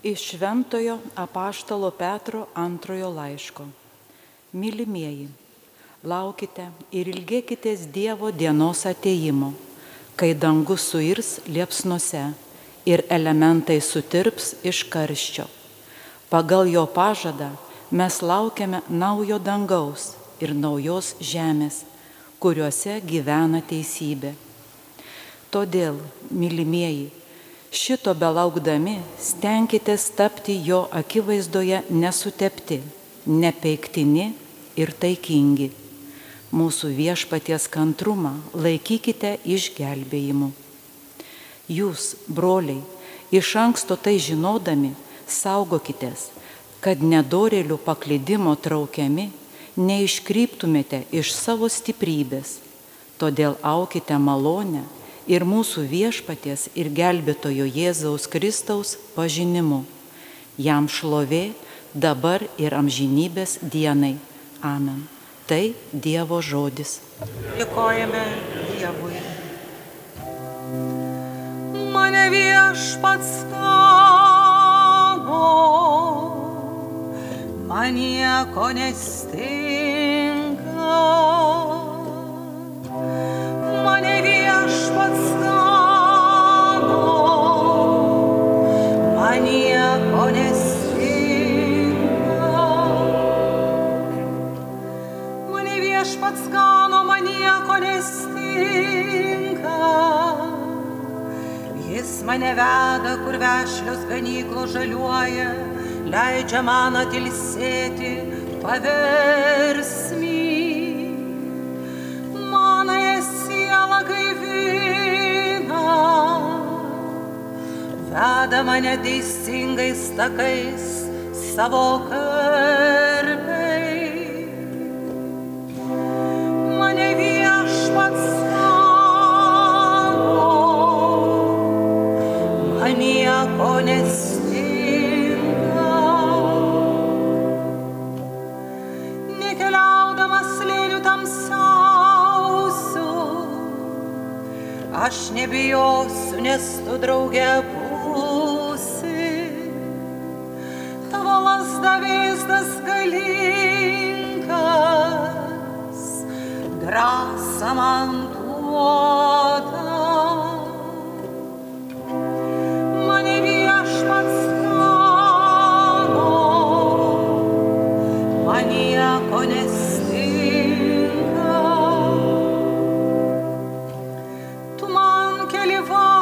Iš Šventojo apaštalo Petro antrojo laiško. Mylimieji, laukite ir ilgėkitės Dievo dienos atėjimo, kai dangus suirs liepsnose ir elementai sutirps iš karščio. Pagal jo pažadą mes laukiame naujo dangaus ir naujos žemės, kuriuose gyvena teisybė. Todėl, mylimieji, šito belaukdami stenkitės tapti jo akivaizdoje nesutepti, nepeiktini ir taikingi. Mūsų viešpaties kantrumą laikykite išgelbėjimu. Jūs, broliai, iš anksto tai žinodami, saugokitės, kad nedorėlių paklydimo traukiami neiškryptumėte iš savo stiprybės. Todėl aukite malonę ir mūsų viešpaties ir gelbėtojo Jėzaus Kristaus pažinimu. Jam šlovė dabar ir amžinybės dienai. Amen. Tai Dievo žodis. Dėkojame Dievui. Mane viešpats gano, man nieko nestinga. Mane viešpats gano, man nieko nestinga. Mane viešpats gano, man nieko nestinga. Jis mane veda, kur vešlios ganyklos žaliuoja, leidžia man atilsėti paversmį. Manąją sielą gaivina, veda mane teisingais takais savo garbei. Mane viešpats gano, man nieko nestinga. Nekeliaudamas slėnių tamsiausių, aš nebijosiu, nes tu drauge būsi. Tavo lazda vėzdas galingas, drąsą man duoda. Mane viešpats gano, man nieko nestinga. Tu man keli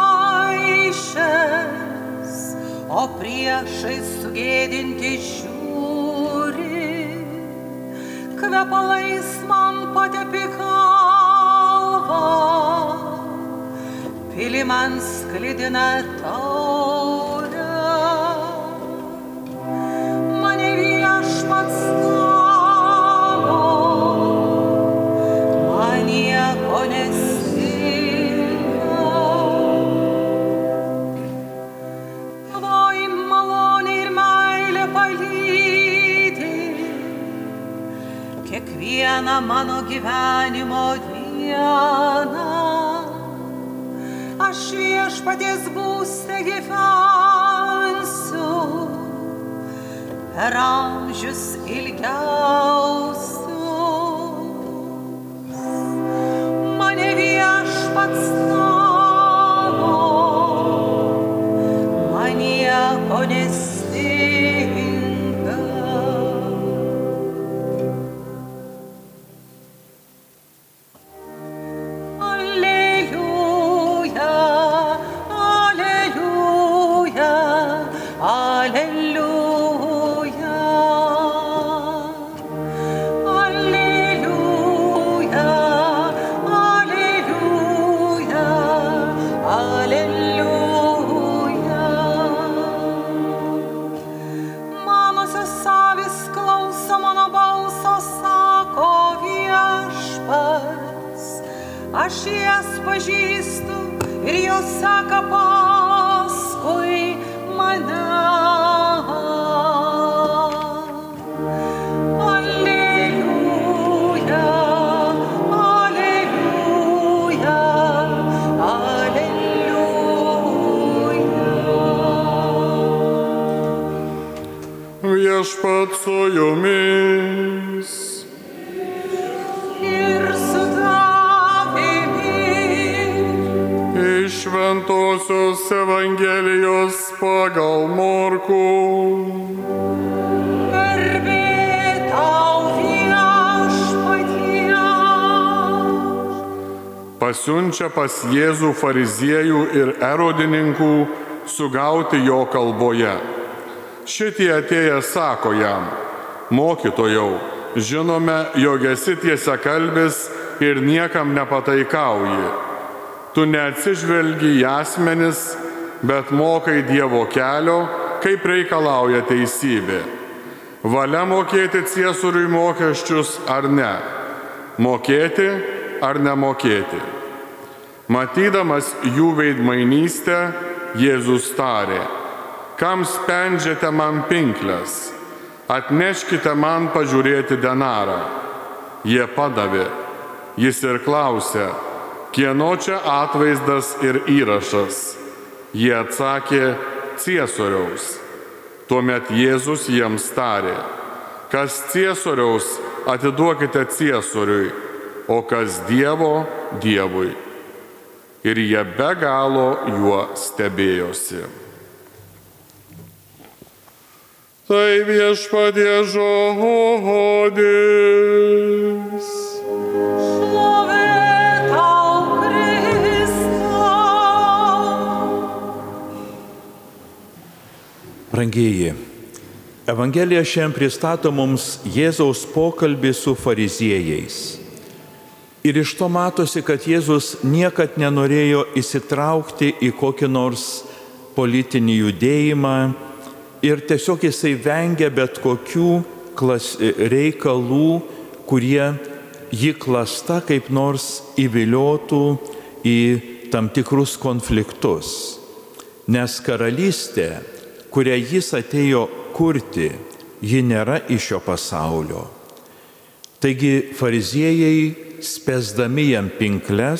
vaišes, o priešai sugėdinti žiūri. Kvepalais man patepi galvą, pili man sklidina taurę. Mane viešpats gano, man nieko nestinga. Tavoji malonė ir meilė palydi kiekvieną mano gyvenimo dieną. Aš viešpaties būste gyvensiu per amžius ilgiausius. Mane viešpats gano, man nieko nestinga. Alleluja, alleluja, alleluja. Alleluja, alleluja, alleluja. Manosios avys klauso mano balso, sako viešpats. Aš jas pažįstu ir jos seka paskui mane. Alleluja, alleluja, alleluja. Viešpat su jumis. Ir su tavimi. Iš Šventosios Evangelijos pagal Morkų. Garbė tau, Viešpatie. Pasiunčia pas Jėzų fariziejų ir erodininkų sugauti jo kalboje. Šitie atėję sako jam: Mokytojau, žinome, jog esi tiesiakalbis ir niekam nepataikauji. Tu neatsižvelgi į asmenis, bet mokai Dievo kelio, kaip reikalauja teisybė. Valia mokėti ciesoriui mokesčius ar ne? Mokėti ar nemokėti? Matydamas jų veidmainystę, Jėzus tarė: Kam spendžiate man pinkles? Atneškite man pažiūrėti denarą. Jie padavė. Jis ir klausė: Kieno čia atvaizdas ir įrašas? Jie atsakė: Ciesoriaus. Tuomet Jėzus jiems tarė: Kas ciesoriaus, atiduokite ciesoriui, o kas Dievo, Dievui. Ir jie be galo juo stebėjosi. Tai Viešpatie žodis. Šlovė tau, Kristau. Brangieji, Evangelija šiandien pristato mums Jėzaus pokalbį su fariziejais. Ir iš to matosi, kad Jėzus niekad nenorėjo įsitraukti į kokį nors politinį judėjimą ir tiesiog jisai vengia bet kokių reikalų, kurie jį klasta kaip nors įviliotų į tam tikrus konfliktus. Nes karalystė, kurią jis atėjo kurti, ji nėra iš šio pasaulio. Taigi fariziejai, spęsdami jam pinkles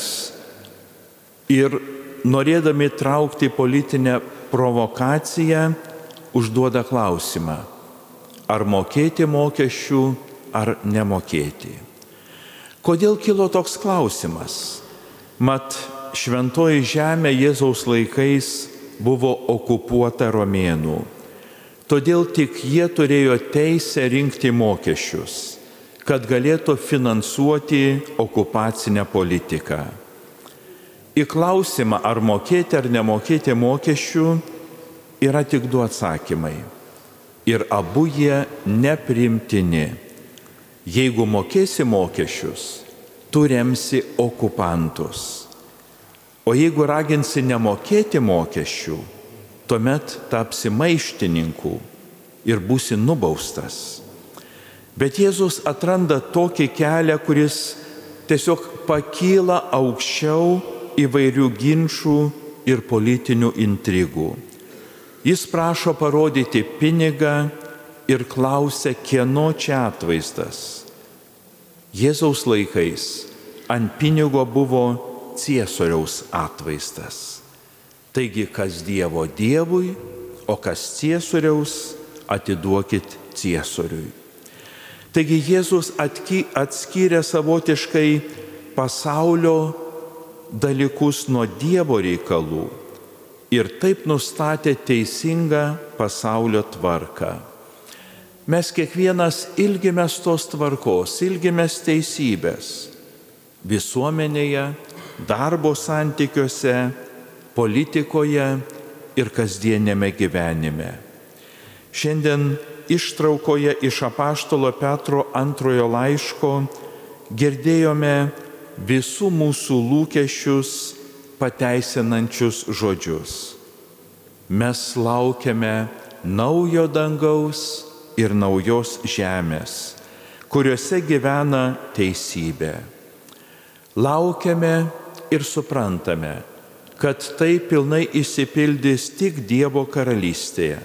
ir norėdami traukti politinę provokaciją, užduoda klausimą: ar mokėti mokesčių, ar nemokėti. Kodėl kilo toks klausimas? Mat, šventoji žemė Jėzaus laikais buvo okupuota romėnų. Todėl tik jie turėjo teisę rinkti mokesčius, kad galėtų finansuoti okupacinę politiką. Į klausimą, ar mokėti ar nemokėti mokesčių, yra tik du atsakymai. Ir abu jie nepriimtini. Jeigu mokėsi mokesčius, tu remsi okupantus. O jeigu raginsi nemokėti mokesčių, tuomet tapsi maištininku ir būsi nubaustas. Bet Jėzus atranda tokį kelią, kuris tiesiog pakyla aukščiau įvairių ginčių ir politinių intrigų. Jis prašo parodyti pinigą ir klausia, kieno čia atvaizdas. Jėzaus laikais ant pinigo buvo ciesoriaus atvaizdas. Taigi, kas Dievo Dievui, o kas ciesoriaus, atiduokit ciesoriui. Taigi Jėzus atskyrė savotiškai pasaulio dalykus nuo Dievo reikalų ir taip nustatė teisingą pasaulio tvarką. Mes kiekvienas ilgimės tos tvarkos, ilgimės teisybės visuomenėje, darbo santykiuose, politikoje ir kasdienėme gyvenime. Šiandien ištraukoje iš apaštalo Petro 2 laiško girdėjome visų mūsų lūkesčius pateisinančius žodžius. Mes laukiame naujo dangaus ir naujos žemės, kuriuose gyvena teisybė. Laukiame ir suprantame, kad tai pilnai išsipildys tik Dievo karalystėje.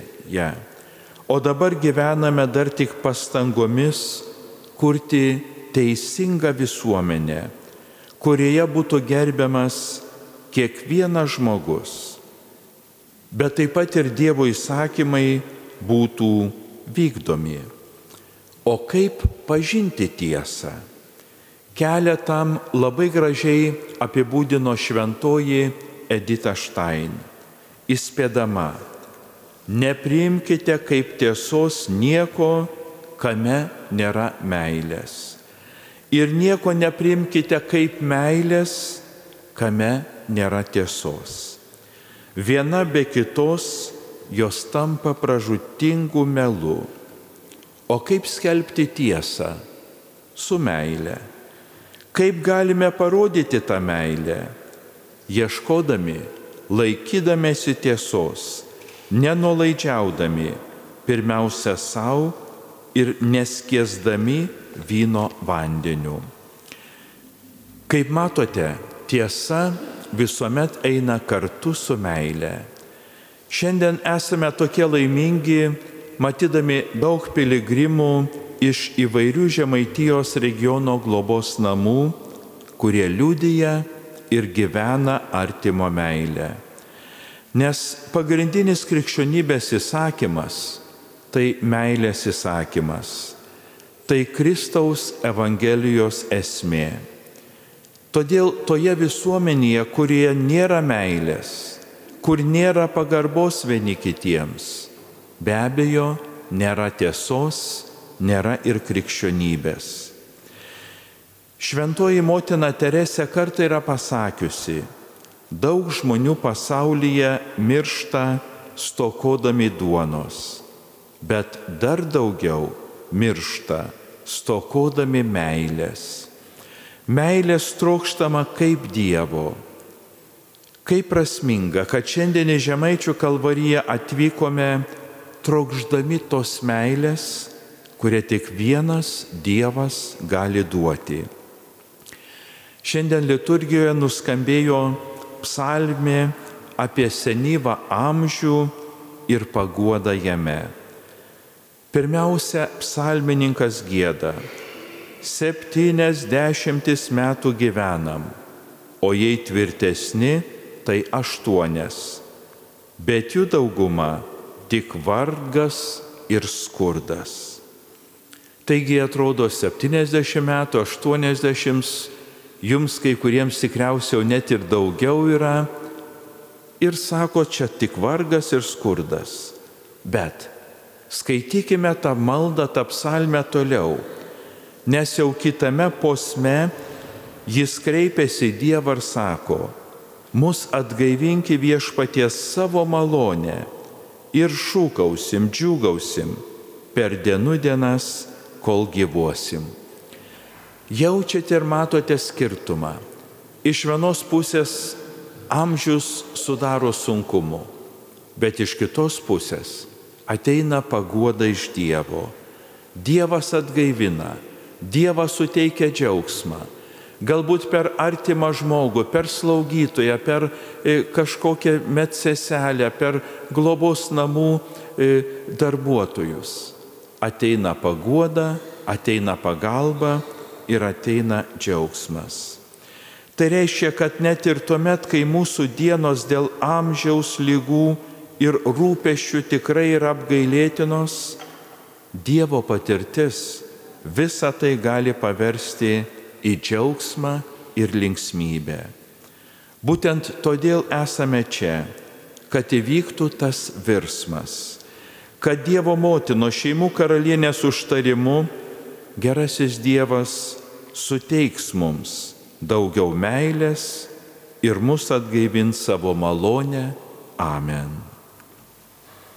O dabar gyvename dar tik pastangomis kurti teisingą visuomenę, kurioje būtų gerbiamas kiekvienas žmogus, bet taip pat ir Dievo įsakymai būtų vykdomi. O kaip pažinti tiesą? Kelią tam labai gražiai apibūdino šventoji Edita Štain, įspėdama: nepriimkite kaip tiesos nieko, kame nėra meilės. Ir nieko nepriimkite kaip meilės, kame nėra tiesos. Viena be kitos jos tampa pražūtingu melu. O kaip skelbti tiesą? Su meile. Kaip galime parodyti tą meilę? Ieškodami, laikydamėsi tiesos, nenuolaidžiaudami, pirmiausia savo ir neskiesdami vyno vandeniu. Kaip matote, tiesa visuomet eina kartu su meile. Šiandien esame tokie laimingi, matydami daug piligrimų iš įvairių Žemaitijos regiono globos namų, kurie liudija ir gyvena artimo meilę. Nes pagrindinis krikščionybės įsakymas tai meilės įsakymas, tai Kristaus Evangelijos esmė. Todėl toje visuomenėje, kurioje nėra meilės, kur nėra pagarbos vieni kitiems, be abejo, nėra tiesos, nėra ir krikščionybės. Šventoji motina Teresė kartą yra pasakiusi: daug žmonių pasaulyje miršta stokodami duonos, bet dar daugiau miršta stokodami meilės. Meilės trokštama kaip Dievo. Kaip prasminga, kad šiandien į Žemaičių Kalvariją atvykome trokšdami tos meilės, kurią tik vienas Dievas gali duoti. Šiandien liturgijoje nuskambėjo psalmė apie senyvą amžių ir paguodą jame. Pirmiausia, psalmininkas gieda: 70 metų gyvenam, o jei tvirtesni, tai 8, bet jų dauguma tik vargas ir skurdas. Taigi atrodo 70 metų, 80, jums kai kuriems tikriausiai net ir daugiau yra, ir sako, čia tik vargas ir skurdas. Bet skaitykime tą maldą, tą psalmę toliau, nes jau kitame posme jis kreipiasi į Dievą ir sako: mus atgaivinki Viešpaties savo malonę ir šūkausim, džiūgausim per dienų dienas, kol gyvuosim. Jaučiate ir matote skirtumą. Iš vienos pusės amžius sudaro sunkumų, bet iš kitos pusės ateina paguoda iš Dievo. Dievas atgaivina, Dievas suteikia džiaugsmą. Galbūt per artimą žmogų, per slaugytoją, per kažkokią medseselę, per globos namų darbuotojus. Ateina paguoda, ateina pagalba ir ateina džiaugsmas. Tai reiškia, kad net ir tuomet, kai mūsų dienos dėl amžiaus, ligų ir rūpesčių tikrai yra apgailėtinos, Dievo patirtis visą tai gali paversti į džiaugsmą ir linksmybę. Būtent todėl esame čia, kad įvyktų tas virsmas, kad Dievo motinos šeimų karalienės užtarimu gerasis Dievas suteiks mums daugiau meilės ir mus atgaivins savo malonę. Amen.